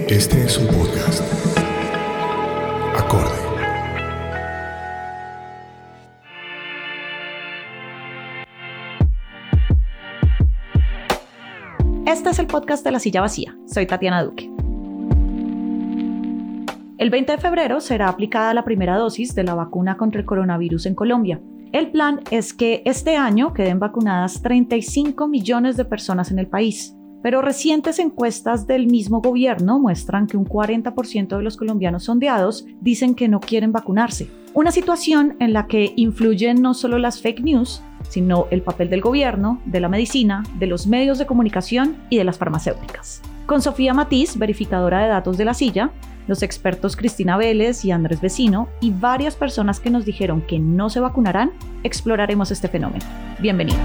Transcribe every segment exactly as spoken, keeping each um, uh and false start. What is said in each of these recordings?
Este es un podcast. Acorde. Este es el podcast de La Silla Vacía. Soy Tatiana Duque. El veinte de febrero será aplicada la primera dosis de la vacuna contra el coronavirus en Colombia. El plan es que este año queden vacunadas treinta y cinco millones de personas en el país. Pero recientes encuestas del mismo gobierno muestran que un cuarenta por ciento de los colombianos sondeados dicen que no quieren vacunarse. Una situación en la que influyen no solo las fake news, sino el papel del gobierno, de la medicina, de los medios de comunicación y de las farmacéuticas. Con Sofía Matiz, verificadora de datos de La Silla, los expertos Cristina Vélez y Andrés Vecino y varias personas que nos dijeron que no se vacunarán, exploraremos este fenómeno. Bienvenidos.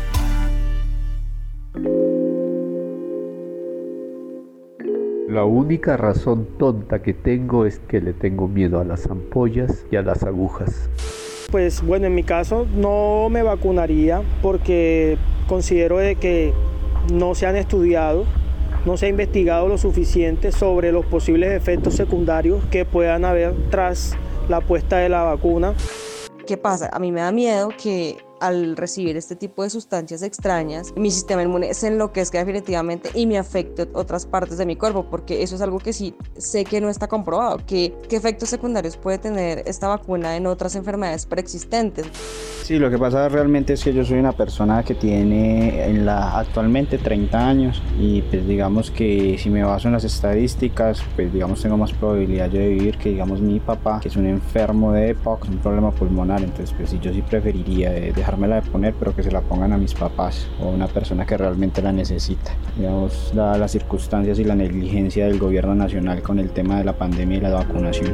La única razón tonta que tengo es que le tengo miedo a las ampollas y a las agujas. Pues bueno, en mi caso no me vacunaría porque considero de que no se han estudiado, no se ha investigado lo suficiente sobre los posibles efectos secundarios que puedan haber tras la puesta de la vacuna. ¿Qué pasa? A mí me da miedo que al recibir este tipo de sustancias extrañas, mi sistema inmune se enloquezca definitivamente y me afecte otras partes de mi cuerpo, porque eso es algo que sí sé que no está comprobado. ¿Qué, qué efectos secundarios puede tener esta vacuna en otras enfermedades preexistentes? Sí, lo que pasa realmente es que yo soy una persona que tiene en la, actualmente treinta años y pues digamos que si me baso en las estadísticas, pues digamos tengo más probabilidad yo de vivir que digamos mi papá, que es un enfermo de E P O C, un problema pulmonar. Entonces pues sí, yo sí preferiría dejar dejármela de poner, pero que se la pongan a mis papás o a una persona que realmente la necesita. Digamos, dadas las circunstancias y la negligencia del gobierno nacional con el tema de la pandemia y la vacunación.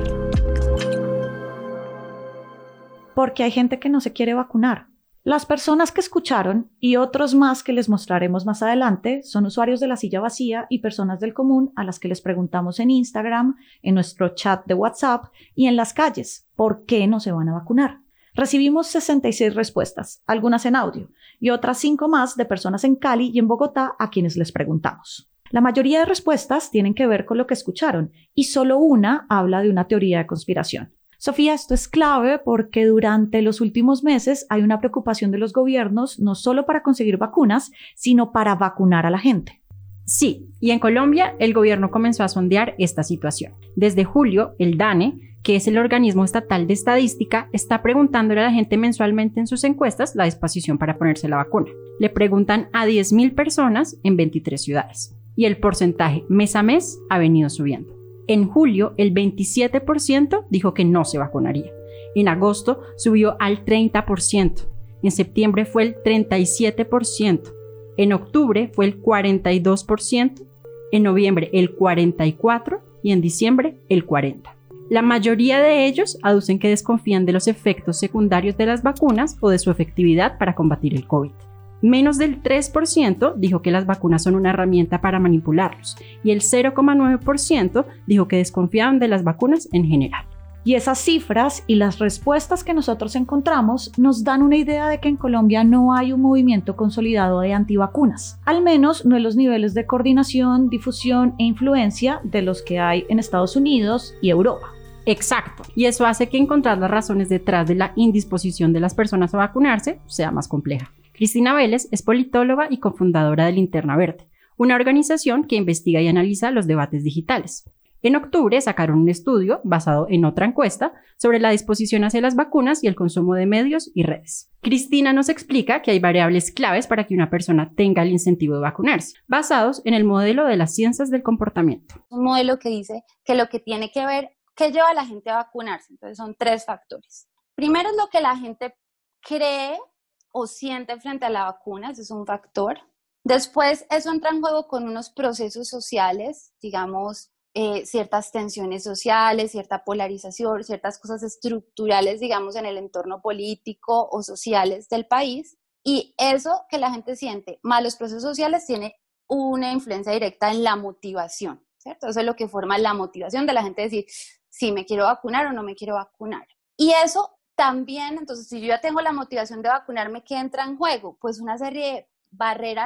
Porque hay gente que no se quiere vacunar. Las personas que escucharon y otros más que les mostraremos más adelante son usuarios de La Silla Vacía y personas del común a las que les preguntamos en Instagram, en nuestro chat de WhatsApp y en las calles, ¿por qué no se van a vacunar? Recibimos sesenta y seis respuestas, algunas en audio, y otras cinco más de personas en Cali y en Bogotá a quienes les preguntamos. La mayoría de respuestas tienen que ver con lo que escucharon, y solo una habla de una teoría de conspiración. Sofía, esto es clave porque durante los últimos meses hay una preocupación de los gobiernos no solo para conseguir vacunas, sino para vacunar a la gente. Sí, y en Colombia el gobierno comenzó a sondear esta situación. Desde julio, el DANE, que es el organismo estatal de estadística, está preguntándole a la gente mensualmente en sus encuestas la disposición para ponerse la vacuna. Le preguntan a diez mil personas en veintitrés ciudades y el porcentaje mes a mes ha venido subiendo. En julio, el veintisiete por ciento dijo que no se vacunaría. En agosto subió al treinta por ciento. En septiembre fue el treinta y siete por ciento. En octubre fue el cuarenta y dos por ciento. En noviembre el cuarenta y cuatro por ciento y en diciembre el cuarenta por ciento. La mayoría de ellos aducen que desconfían de los efectos secundarios de las vacunas o de su efectividad para combatir el COVID. Menos del tres por ciento dijo que las vacunas son una herramienta para manipularlos y el cero coma nueve por ciento dijo que desconfiaban de las vacunas en general. Y esas cifras y las respuestas que nosotros encontramos nos dan una idea de que en Colombia no hay un movimiento consolidado de antivacunas, al menos no en los niveles de coordinación, difusión e influencia de los que hay en Estados Unidos y Europa. Exacto, y eso hace que encontrar las razones detrás de la indisposición de las personas a vacunarse sea más compleja. Cristina Vélez es politóloga y cofundadora de Linterna Verde, una organización que investiga y analiza los debates digitales. En octubre sacaron un estudio basado en otra encuesta sobre la disposición hacia las vacunas y el consumo de medios y redes. Cristina nos explica que hay variables claves para que una persona tenga el incentivo de vacunarse, basados en el modelo de las ciencias del comportamiento. Un modelo que dice que lo que tiene que ver, ¿qué lleva a la gente a vacunarse? Entonces son tres factores. Primero es lo que la gente cree o siente frente a la vacuna, ese es un factor. Después eso entra en juego con unos procesos sociales, digamos, Eh, ciertas tensiones sociales, cierta polarización, ciertas cosas estructurales, digamos, en el entorno político o sociales del país. Y eso que la gente siente, más los procesos sociales, tiene una influencia directa en la motivación, ¿cierto? Eso es lo que forma la motivación de la gente, decir, si me quiero vacunar o no me quiero vacunar. Y eso también, entonces, si yo ya tengo la motivación de vacunarme, ¿qué entra en juego? Pues una serie de barreras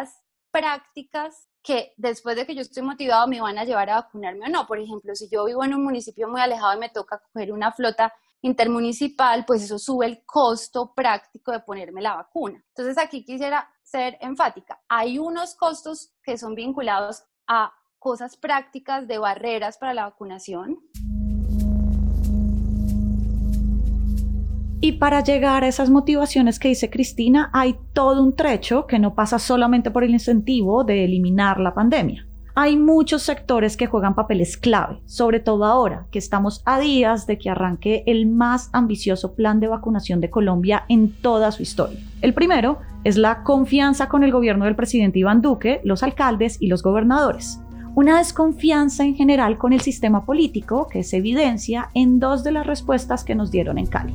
prácticas que después de que yo estoy motivado me van a llevar a vacunarme o no. Por ejemplo, si yo vivo en un municipio muy alejado y me toca coger una flota intermunicipal, pues eso sube el costo práctico de ponerme la vacuna. Entonces aquí quisiera ser enfática. Hay unos costos que son vinculados a cosas prácticas de barreras para la vacunación. Y para llegar a esas motivaciones que dice Cristina, hay todo un trecho que no pasa solamente por el incentivo de eliminar la pandemia. Hay muchos sectores que juegan papeles clave, sobre todo ahora que estamos a días de que arranque el más ambicioso plan de vacunación de Colombia en toda su historia. El primero es la confianza con el gobierno del presidente Iván Duque, los alcaldes y los gobernadores. Una desconfianza en general con el sistema político que se evidencia en dos de las respuestas que nos dieron en Cali.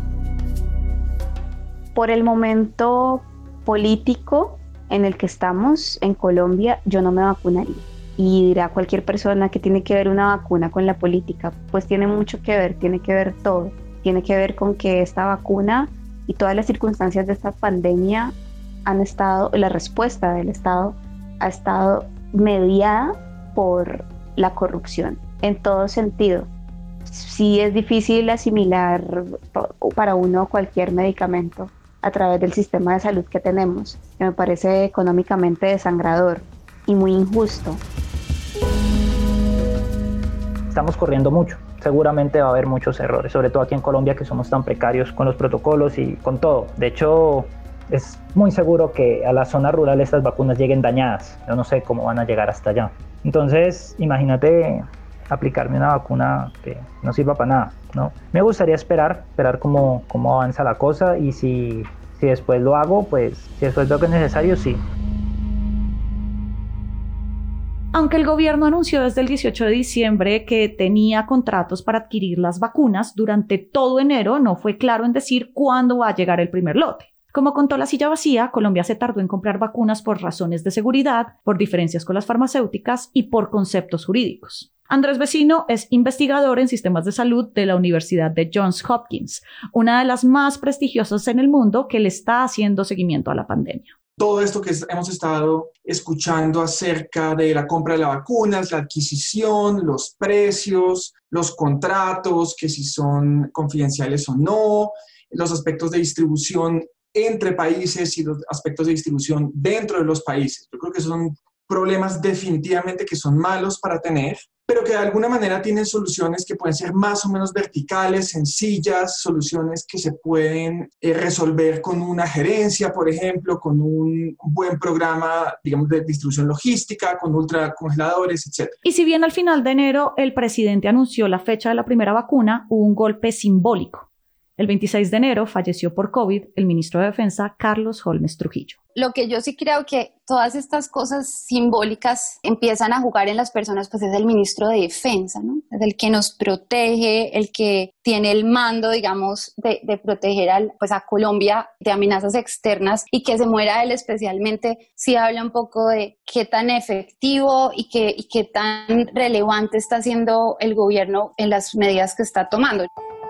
Por el momento político en el que estamos en Colombia, yo no me vacunaría. Y dirá cualquier persona que tiene que ver una vacuna con la política, pues tiene mucho que ver, tiene que ver todo. Tiene que ver con que esta vacuna y todas las circunstancias de esta pandemia han estado, la respuesta del Estado ha estado mediada por la corrupción en todo sentido. Sí es difícil asimilar para uno cualquier medicamento a través del sistema de salud que tenemos, que me parece económicamente desangrador y muy injusto. Estamos corriendo mucho. Seguramente va a haber muchos errores, sobre todo aquí en Colombia, que somos tan precarios con los protocolos y con todo. De hecho, es muy seguro que a la zona rural estas vacunas lleguen dañadas. Yo no sé cómo van a llegar hasta allá. Entonces, imagínate aplicarme una vacuna que no sirva para nada, ¿no? Me gustaría esperar, esperar cómo, cómo avanza la cosa y si, si después lo hago, pues si después veo que es necesario, sí. Aunque el gobierno anunció desde el dieciocho de diciembre que tenía contratos para adquirir las vacunas, durante todo enero no fue claro en decir cuándo va a llegar el primer lote. Como contó La Silla Vacía, Colombia se tardó en comprar vacunas por razones de seguridad, por diferencias con las farmacéuticas y por conceptos jurídicos. Andrés Vecino es investigador en sistemas de salud de la Universidad de Johns Hopkins, una de las más prestigiosas en el mundo que le está haciendo seguimiento a la pandemia. Todo esto que hemos estado escuchando acerca de la compra de las vacunas, la adquisición, los precios, los contratos, que si son confidenciales o no, los aspectos de distribución entre países y los aspectos de distribución dentro de los países. Yo creo que son problemas definitivamente que son malos para tener, pero que de alguna manera tienen soluciones que pueden ser más o menos verticales, sencillas, soluciones que se pueden eh, resolver con una gerencia, por ejemplo, con un buen programa, digamos, de distribución logística, con ultracongeladores, etcétera. Y si bien al final de enero el presidente anunció la fecha de la primera vacuna, hubo un golpe simbólico. El veintiséis de enero falleció por COVID el ministro de Defensa, Carlos Holmes Trujillo. Lo que yo sí creo que todas estas cosas simbólicas empiezan a jugar en las personas, pues es el ministro de Defensa, ¿no? Es el que nos protege, el que tiene el mando, digamos, de, de proteger al, pues a Colombia de amenazas externas, y que se muera él especialmente sí habla un poco de qué tan efectivo y qué, y qué tan relevante está haciendo el gobierno en las medidas que está tomando.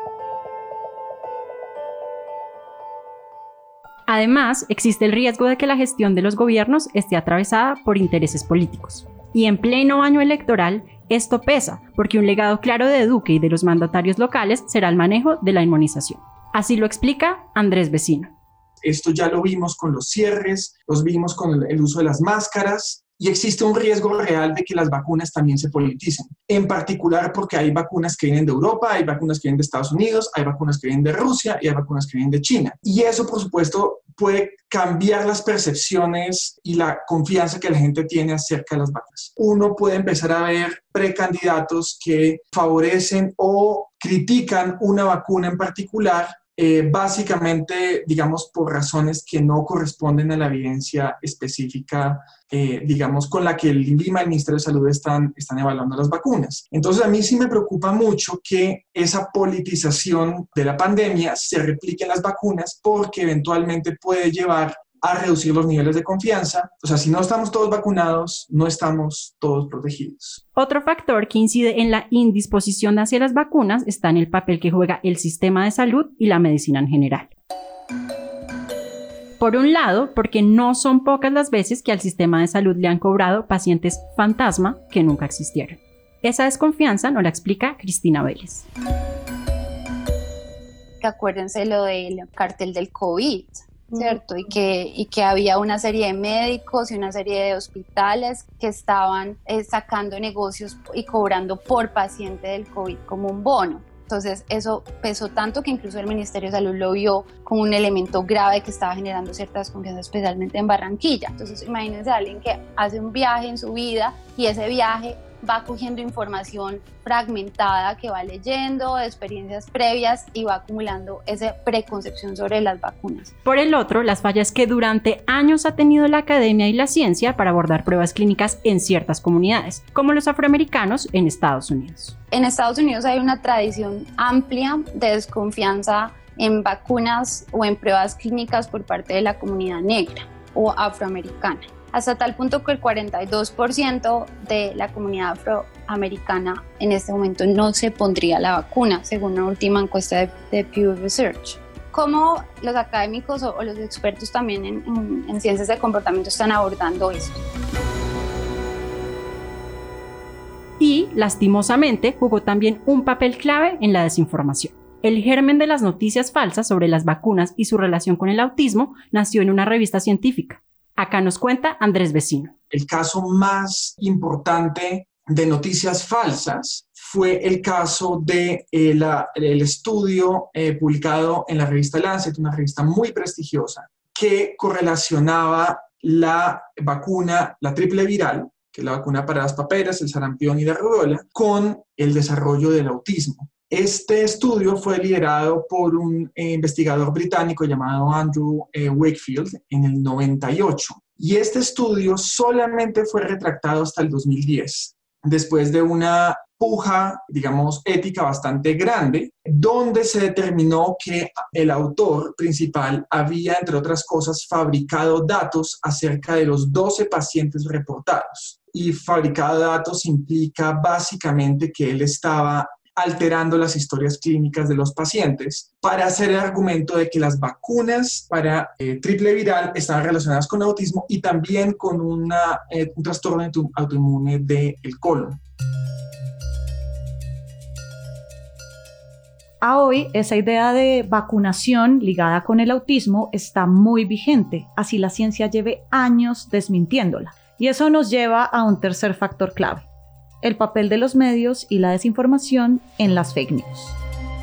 Además, existe el riesgo de que la gestión de los gobiernos esté atravesada por intereses políticos. Y en pleno año electoral, esto pesa, porque un legado claro de Duque y de los mandatarios locales será el manejo de la inmunización. Así lo explica Andrés Vecino. Esto ya lo vimos con los cierres, los vimos con el uso de las máscaras, y existe un riesgo real de que las vacunas también se politicen, en particular porque hay vacunas que vienen de Europa, hay vacunas que vienen de Estados Unidos, hay vacunas que vienen de Rusia y hay vacunas que vienen de China. Y eso, por supuesto, puede cambiar las percepciones y la confianza que la gente tiene acerca de las vacunas. Uno puede empezar a ver precandidatos que favorecen o critican una vacuna en particular, Eh, básicamente, digamos, por razones que no corresponden a la evidencia específica, eh, digamos, con la que el INVIMA y el Ministerio de Salud están, están evaluando las vacunas. Entonces, a mí sí me preocupa mucho que esa politización de la pandemia se replique en las vacunas, porque eventualmente puede llevar a reducir los niveles de confianza. O sea, si no estamos todos vacunados, no estamos todos protegidos. Otro factor que incide en la indisposición hacia las vacunas está en el papel que juega el sistema de salud y la medicina en general. Por un lado, porque no son pocas las veces que al sistema de salud le han cobrado pacientes fantasma que nunca existieron. Esa desconfianza nos la explica Cristina Vélez. Que acuérdense lo del cartel del COVID, ¿cierto? Y que, y que había una serie de médicos y una serie de hospitales que estaban eh, sacando negocios y cobrando por paciente del COVID como un bono. Entonces eso pesó tanto que incluso el Ministerio de Salud lo vio como un elemento grave que estaba generando cierta desconfianza, especialmente en Barranquilla. Entonces imagínense a alguien que hace un viaje en su vida y ese viaje va cogiendo información fragmentada que va leyendo, de experiencias previas y va acumulando esa preconcepción sobre las vacunas. Por el otro, las fallas que durante años ha tenido la academia y la ciencia para abordar pruebas clínicas en ciertas comunidades, como los afroamericanos en Estados Unidos. En Estados Unidos hay una tradición amplia de desconfianza en vacunas o en pruebas clínicas por parte de la comunidad negra o afroamericana. Hasta tal punto que el cuarenta y dos por ciento de la comunidad afroamericana en este momento no se pondría la vacuna, según una última encuesta de, de Pew Research. ¿Cómo los académicos o, o los expertos también en, en, en ciencias de comportamiento están abordando esto? Y, lastimosamente, jugó también un papel clave en la desinformación. El germen de las noticias falsas sobre las vacunas y su relación con el autismo nació en una revista científica. Acá nos cuenta Andrés Vecino. El caso más importante de noticias falsas fue el caso del de, eh, el estudio eh, publicado en la revista Lancet, una revista muy prestigiosa, que correlacionaba la vacuna, la triple viral, que es la vacuna para las paperas, el sarampión y la rubiola, con el desarrollo del autismo. Este estudio fue liderado por un eh, investigador británico llamado Andrew eh, Wakefield en el noventa y ocho. Y este estudio solamente fue retractado hasta el dos mil diez, después de una puja, digamos, ética bastante grande, donde se determinó que el autor principal había, entre otras cosas, fabricado datos acerca de los doce pacientes reportados. Y fabricar datos implica básicamente que él estaba alterando las historias clínicas de los pacientes para hacer el argumento de que las vacunas para eh, triple viral estaban relacionadas con autismo y también con una, eh, un trastorno autoinmune del colon. A hoy, esa idea de vacunación ligada con el autismo está muy vigente, así la ciencia lleve años desmintiéndola. Y eso nos lleva a un tercer factor clave: el papel de los medios y la desinformación en las fake news.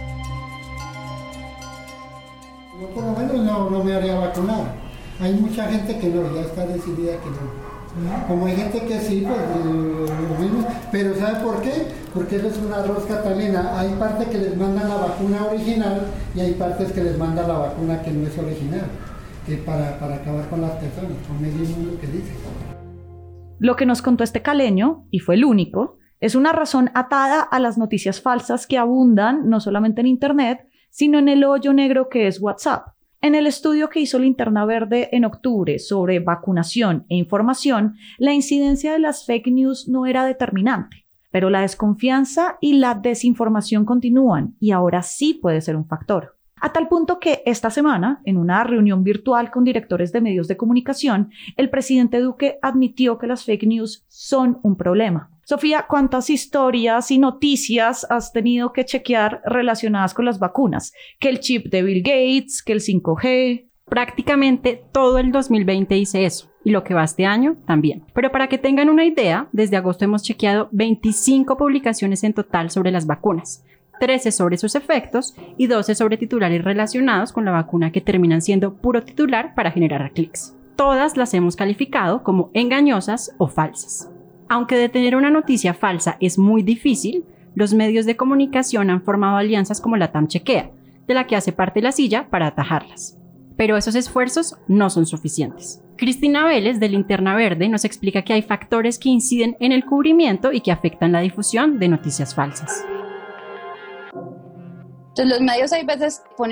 Yo por lo menos no, no me haría vacunar. Hay mucha gente que no, ya está decidida que no. Como hay gente que sí, pues lo mismo. Pero ¿sabe por qué? Porque eso es una rosca talina. Hay partes que les mandan la vacuna original y hay partes que les mandan la vacuna que no es original, que para, para acabar con las personas, con medio mundo que dice. Lo que nos contó este caleño, y fue el único, es una razón atada a las noticias falsas que abundan no solamente en Internet, sino en el hoyo negro que es WhatsApp. En el estudio que hizo Linterna Verde en octubre sobre vacunación e información, la incidencia de las fake news no era determinante, pero la desconfianza y la desinformación continúan y ahora sí puede ser un factor. A tal punto que esta semana, en una reunión virtual con directores de medios de comunicación, el presidente Duque admitió que las fake news son un problema. Sofía, ¿cuántas historias y noticias has tenido que chequear relacionadas con las vacunas? Que el chip de Bill Gates, que el cinco G... Prácticamente todo el dos mil veinte hice eso, y lo que va este año también. Pero para que tengan una idea, desde agosto hemos chequeado veinticinco publicaciones en total sobre las vacunas, trece sobre sus efectos y doce sobre titulares relacionados con la vacuna que terminan siendo puro titular para generar clics. Todas las hemos calificado como engañosas o falsas. Aunque detener una noticia falsa es muy difícil, los medios de comunicación han formado alianzas como la TAM Chequea, de la que hace parte La Silla, para atajarlas. Pero esos esfuerzos no son suficientes. Cristina Vélez, de Linterna Verde, nos explica que hay factores que inciden en el cubrimiento y que afectan la difusión de noticias falsas. Entonces los medios hay veces ponen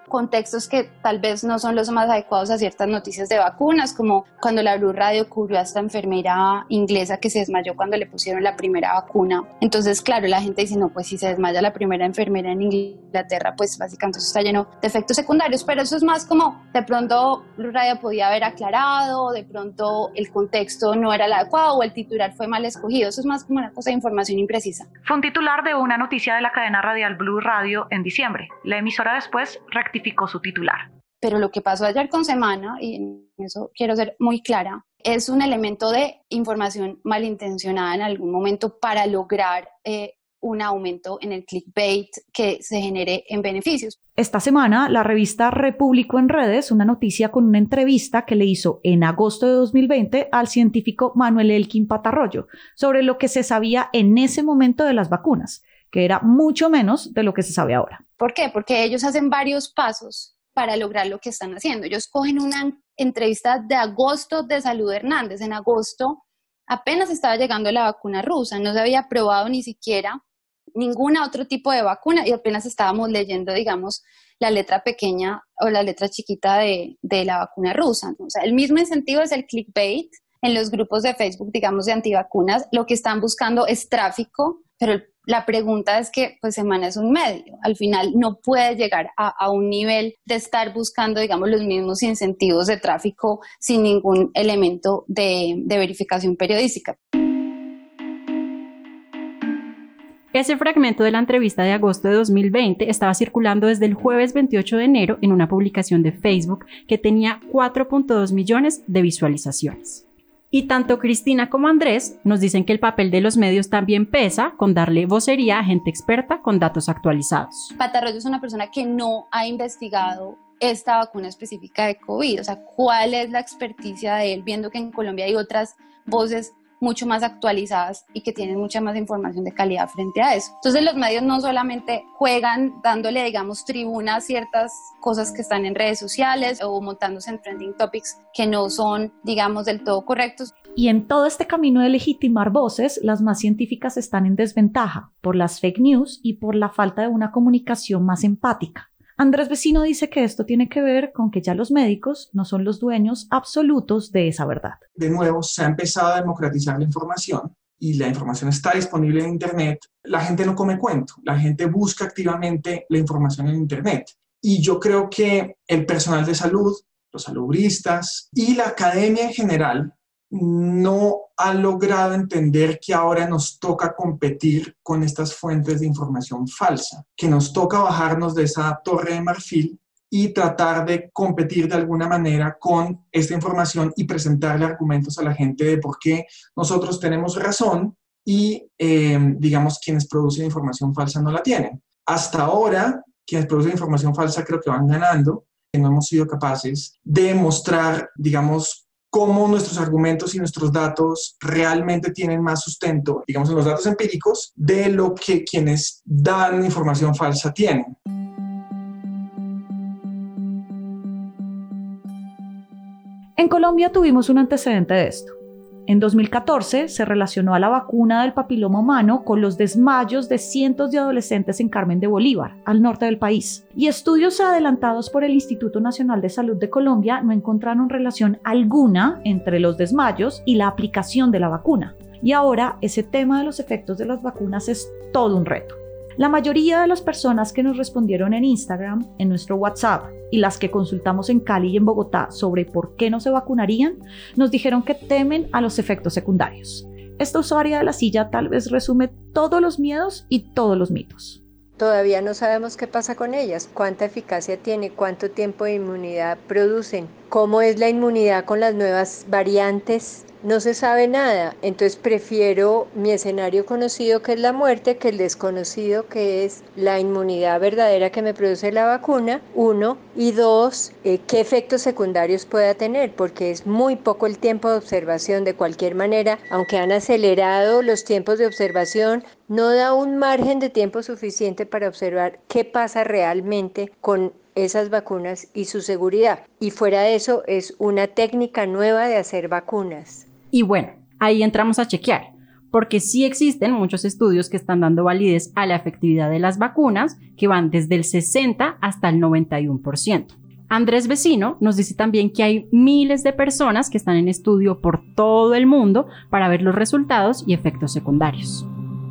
contextos que tal vez no son los más adecuados a ciertas noticias de vacunas, como cuando la Blue Radio cubrió a esta enfermera inglesa que se desmayó cuando le pusieron la primera vacuna. Entonces, claro, la gente dice, no, pues si se desmaya la primera enfermera en Inglaterra, pues básicamente eso está lleno de efectos secundarios, pero eso es más como, de pronto Blue Radio podía haber aclarado, de pronto el contexto no era el adecuado o el titular fue mal escogido, eso es más como una cosa de información imprecisa. Fue un titular de una noticia de la cadena radial Blue Radio en diciembre. La emisora después rectificó su titular. Pero lo que pasó ayer con Semana, y en eso quiero ser muy clara, es un elemento de información malintencionada en algún momento para lograr eh, un aumento en el clickbait que se genere en beneficios. Esta semana, la revista republicó en redes una noticia con una entrevista que le hizo en agosto de dos mil veinte al científico Manuel Elkin Patarroyo sobre lo que se sabía en ese momento de las vacunas, que era mucho menos de lo que se sabe ahora. ¿Por qué? Porque ellos hacen varios pasos para lograr lo que están haciendo. Ellos cogen una entrevista de agosto de Salud Hernández. En agosto apenas estaba llegando la vacuna rusa, no se había probado ni siquiera ningún otro tipo de vacuna y apenas estábamos leyendo, digamos, la letra pequeña o la letra chiquita de, de la vacuna rusa. O sea, el mismo incentivo es el clickbait. En los grupos de Facebook, digamos, de antivacunas, lo que están buscando es tráfico, pero el La pregunta es que, pues, Semana es un medio. Al final no puede llegar a, a un nivel de estar buscando, digamos, los mismos incentivos de tráfico sin ningún elemento de, de verificación periodística. Ese fragmento de la entrevista de agosto de dos mil veinte estaba circulando desde el jueves veintiocho de enero en una publicación de Facebook que tenía cuatro punto dos millones de visualizaciones. Y tanto Cristina como Andrés nos dicen que el papel de los medios también pesa con darle vocería a gente experta con datos actualizados. Patarroyo es una persona que no ha investigado esta vacuna específica de COVID, o sea, ¿cuál es la experticia de él viendo que en Colombia hay otras voces mucho más actualizadas y que tienen mucha más información de calidad frente a eso? Entonces los medios no solamente juegan dándole, digamos, tribuna a ciertas cosas que están en redes sociales o montándose en trending topics que no son, digamos, del todo correctos. Y en todo este camino de legitimar voces, las más científicas están en desventaja por las fake news y por la falta de una comunicación más empática. Andrés Vecino dice que esto tiene que ver con que ya los médicos no son los dueños absolutos de esa verdad. De nuevo, se ha empezado a democratizar la información y la información está disponible en Internet. La gente no come cuento, la gente busca activamente la información en Internet. Y yo creo que el personal de salud, los salubristas y la academia en general no ha logrado entender que ahora nos toca competir con estas fuentes de información falsa, que nos toca bajarnos de esa torre de marfil y tratar de competir de alguna manera con esta información y presentarle argumentos a la gente de por qué nosotros tenemos razón y, eh, digamos, quienes producen información falsa no la tienen. Hasta ahora, quienes producen información falsa creo que van ganando, que no hemos sido capaces de mostrar, digamos, cómo nuestros argumentos y nuestros datos realmente tienen más sustento, digamos, en los datos empíricos, de lo que quienes dan información falsa tienen. En Colombia tuvimos un antecedente de esto. En dos mil catorce se relacionó a la vacuna del papiloma humano con los desmayos de cientos de adolescentes en Carmen de Bolívar, al norte del país. Y estudios adelantados por el Instituto Nacional de Salud de Colombia no encontraron relación alguna entre los desmayos y la aplicación de la vacuna. Y ahora ese tema de los efectos de las vacunas es todo un reto. La mayoría de las personas que nos respondieron en Instagram, en nuestro WhatsApp y las que consultamos en Cali y en Bogotá sobre por qué no se vacunarían, nos dijeron que temen a los efectos secundarios. Esta usuaria de la silla tal vez resume todos los miedos y todos los mitos. Todavía no sabemos qué pasa con ellas, cuánta eficacia tiene, cuánto tiempo de inmunidad producen, cómo es la inmunidad con las nuevas variantes. No se sabe nada, entonces prefiero mi escenario conocido, que es la muerte, que el desconocido, que es la inmunidad verdadera que me produce la vacuna, uno, y dos, eh, qué efectos secundarios pueda tener, porque es muy poco el tiempo de observación. De cualquier manera, aunque han acelerado los tiempos de observación, no da un margen de tiempo suficiente para observar qué pasa realmente con esas vacunas y su seguridad. Y fuera de eso, es una técnica nueva de hacer vacunas. Y bueno, ahí entramos a chequear, porque sí existen muchos estudios que están dando validez a la efectividad de las vacunas, que van desde el sesenta hasta el noventa y uno por ciento. Andrés Vecino nos dice también que hay miles de personas que están en estudio por todo el mundo para ver los resultados y efectos secundarios.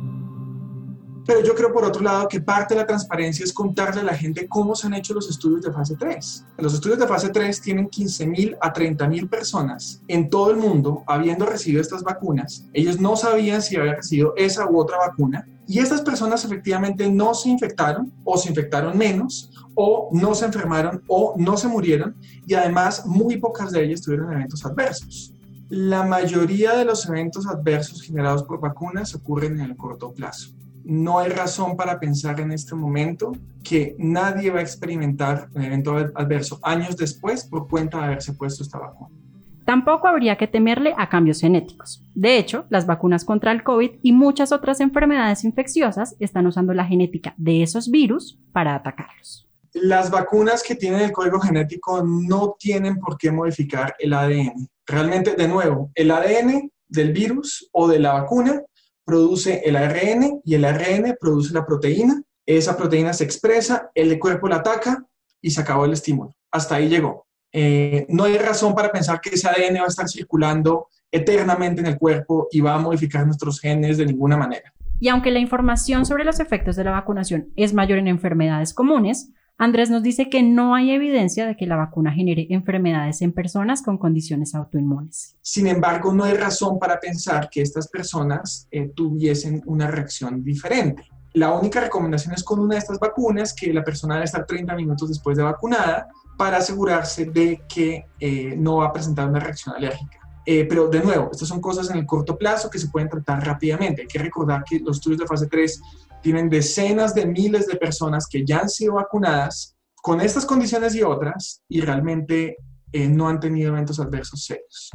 Pero yo creo, por otro lado, que parte de la transparencia es contarle a la gente cómo se han hecho los estudios de fase tres. Los estudios de fase tres tienen quince mil a treinta mil personas en todo el mundo habiendo recibido estas vacunas. Ellos no sabían si habían recibido esa u otra vacuna y estas personas efectivamente no se infectaron o se infectaron menos o no se enfermaron o no se murieron y además muy pocas de ellas tuvieron eventos adversos. La mayoría de los eventos adversos generados por vacunas ocurren en el corto plazo. No hay razón para pensar en este momento que nadie va a experimentar un evento adverso años después por cuenta de haberse puesto esta vacuna. Tampoco habría que temerle a cambios genéticos. De hecho, las vacunas contra el COVID y muchas otras enfermedades infecciosas están usando la genética de esos virus para atacarlos. Las vacunas que tienen el código genético no tienen por qué modificar el A D N. Realmente, de nuevo, el A D N del virus o de la vacuna produce el A R N y el A R N produce la proteína. Esa proteína se expresa, el cuerpo la ataca y se acabó el estímulo. Hasta ahí llegó. Eh, no hay razón para pensar que ese A D N va a estar circulando eternamente en el cuerpo y va a modificar nuestros genes de ninguna manera. Y aunque la información sobre los efectos de la vacunación es mayor en enfermedades comunes, Andrés nos dice que no hay evidencia de que la vacuna genere enfermedades en personas con condiciones autoinmunes. Sin embargo, no hay razón para pensar que estas personas eh, tuviesen una reacción diferente. La única recomendación es con una de estas vacunas que la persona debe estar treinta minutos después de vacunada para asegurarse de que eh, no va a presentar una reacción alérgica. Eh, pero de nuevo, estas son cosas en el corto plazo que se pueden tratar rápidamente. Hay que recordar que los estudios de fase tres tienen decenas de miles de personas que ya han sido vacunadas con estas condiciones y otras y realmente eh, no han tenido eventos adversos serios.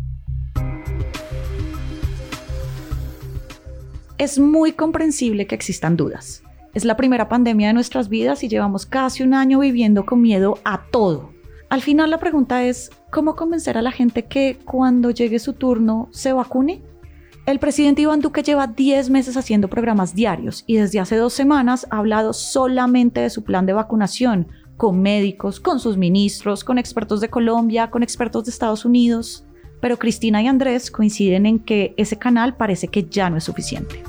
Es muy comprensible que existan dudas. Es la primera pandemia de nuestras vidas y llevamos casi un año viviendo con miedo a todo. Al final la pregunta es, ¿cómo convencer a la gente que cuando llegue su turno se vacune? El presidente Iván Duque lleva diez meses haciendo programas diarios y desde hace dos semanas ha hablado solamente de su plan de vacunación, con médicos, con sus ministros, con expertos de Colombia, con expertos de Estados Unidos. Pero Cristina y Andrés coinciden en que ese canal parece que ya no es suficiente.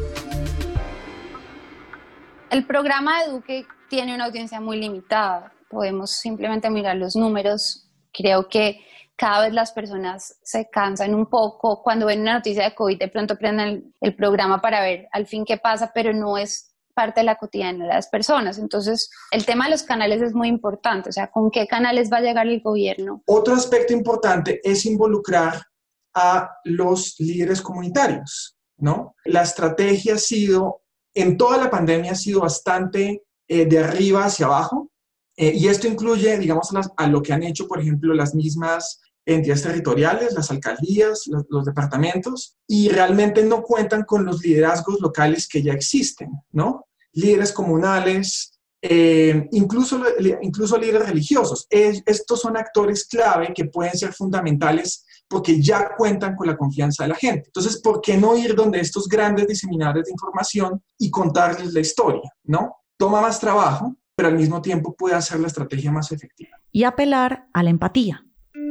El programa de Duque tiene una audiencia muy limitada. Podemos simplemente mirar los números. Creo que cada vez las personas se cansan un poco. Cuando ven una noticia de COVID, de pronto prenden el, el programa para ver al fin qué pasa, pero no es parte de la cotidianidad de las personas. Entonces, el tema de los canales es muy importante. O sea, ¿con qué canales va a llegar el gobierno? Otro aspecto importante es involucrar a los líderes comunitarios, ¿no? La estrategia ha sido, en toda la pandemia, ha sido bastante eh, de arriba hacia abajo. Eh, y esto incluye, digamos, a, las, a lo que han hecho, por ejemplo, las mismas entidades territoriales, las alcaldías, los, los departamentos, y realmente no cuentan con los liderazgos locales que ya existen, ¿no? Líderes comunales, eh, incluso, incluso líderes religiosos. Es, estos son actores clave que pueden ser fundamentales porque ya cuentan con la confianza de la gente. Entonces, ¿por qué no ir donde estos grandes diseminadores de información y contarles la historia, ¿no? Toma más trabajo, pero al mismo tiempo puede hacer la estrategia más efectiva. Y apelar a la empatía.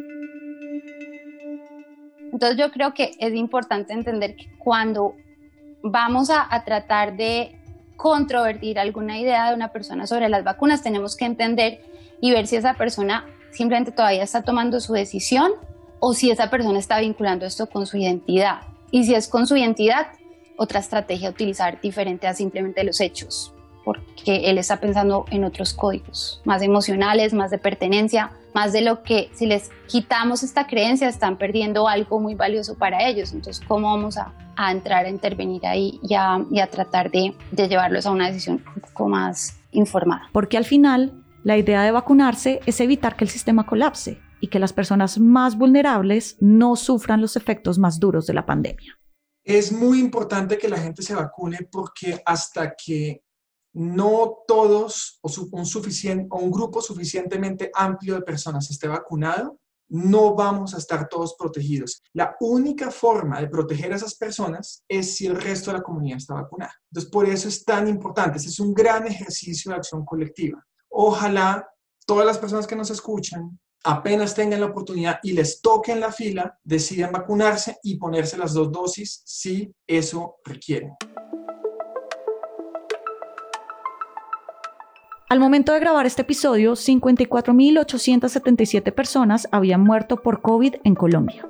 Entonces yo creo que es importante entender que cuando vamos a, a tratar de controvertir alguna idea de una persona sobre las vacunas, tenemos que entender y ver si esa persona simplemente todavía está tomando su decisión o si esa persona está vinculando esto con su identidad. Y si es con su identidad, otra estrategia a utilizar diferente a simplemente los hechos, porque él está pensando en otros códigos, más emocionales, más de pertenencia, más de lo que si les quitamos esta creencia están perdiendo algo muy valioso para ellos. Entonces, ¿cómo vamos a, a entrar a intervenir ahí y a, y a tratar de, de llevarlos a una decisión un poco más informada? Porque al final, la idea de vacunarse es evitar que el sistema colapse y que las personas más vulnerables no sufran los efectos más duros de la pandemia. Es muy importante que la gente se vacune porque hasta que no todos o un, suficien, o un grupo suficientemente amplio de personas esté vacunado, no vamos a estar todos protegidos. La única forma de proteger a esas personas es si el resto de la comunidad está vacunada. Entonces, por eso es tan importante. Este es un gran ejercicio de acción colectiva. Ojalá todas las personas que nos escuchan, apenas tengan la oportunidad y les toquen la fila, decidan vacunarse y ponerse las dos dosis si eso requiere. Al momento de grabar este episodio, cincuenta y cuatro mil ochocientas setenta y siete personas habían muerto por COVID en Colombia.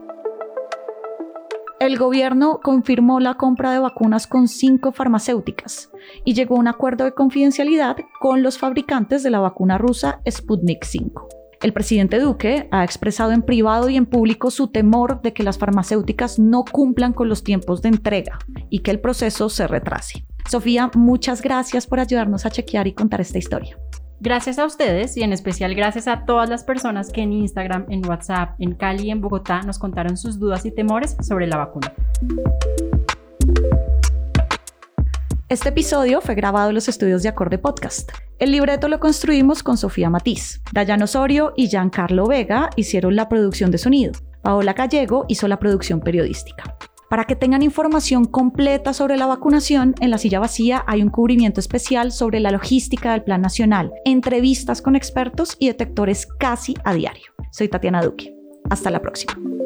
El gobierno confirmó la compra de vacunas con cinco farmacéuticas y llegó a un acuerdo de confidencialidad con los fabricantes de la vacuna rusa Sputnik cinco. El presidente Duque ha expresado en privado y en público su temor de que las farmacéuticas no cumplan con los tiempos de entrega y que el proceso se retrase. Sofía, muchas gracias por ayudarnos a chequear y contar esta historia. Gracias a ustedes y en especial gracias a todas las personas que en Instagram, en WhatsApp, en Cali y en Bogotá nos contaron sus dudas y temores sobre la vacuna. Este episodio fue grabado en los estudios de Acorde Podcast. El libreto lo construimos con Sofía Matiz. Dayan Osorio y Giancarlo Vega hicieron la producción de sonido. Paola Gallego hizo la producción periodística. Para que tengan información completa sobre la vacunación, en La Silla Vacía hay un cubrimiento especial sobre la logística del Plan Nacional, entrevistas con expertos y detectores casi a diario. Soy Tatiana Duque. Hasta la próxima.